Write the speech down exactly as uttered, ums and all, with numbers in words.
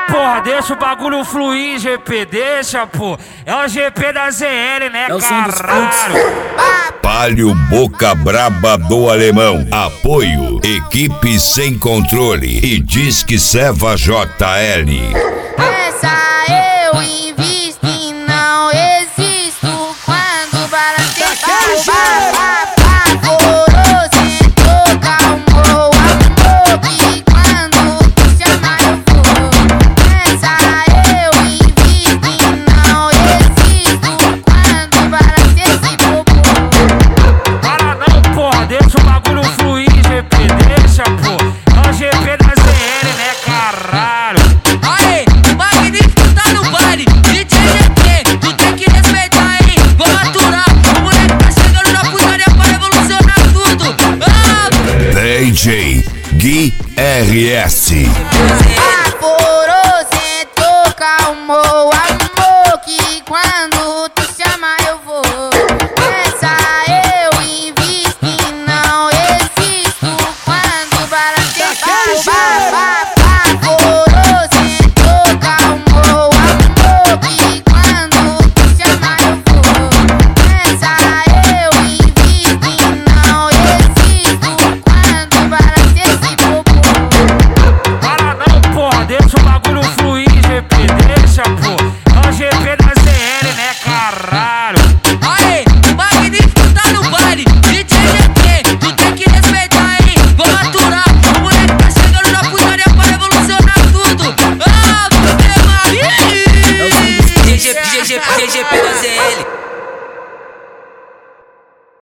porra, deixa o bagulho fluir, G P, deixa, pô. É o G P da Z L, né, é o caralho? Palio Boca Braba do Alemão. Apoio, equipe sem controle e Disque Seva J L. Essa eu invisto e não existo quando balanceia pavoroso em tocar o meu amor que quando tu chama eu vou. Essa eu invisto e não existo quando balanceia esse popô. Para não, porra, deixa o bagulho fluir, G P, deixa, pô. É o G P da Z L, né, caralho? Aê, o Magnífico tá no baile. D J G P, tu tem que respeitar, hein? Vamos aturar, o moleque tá chegando na putaria pra revolucionar tudo. Ah! D J Gui R S. Pavoroso em tocar o meu amor que quando tu chama eu vou. Essa eu invisto e não existo quando balanceia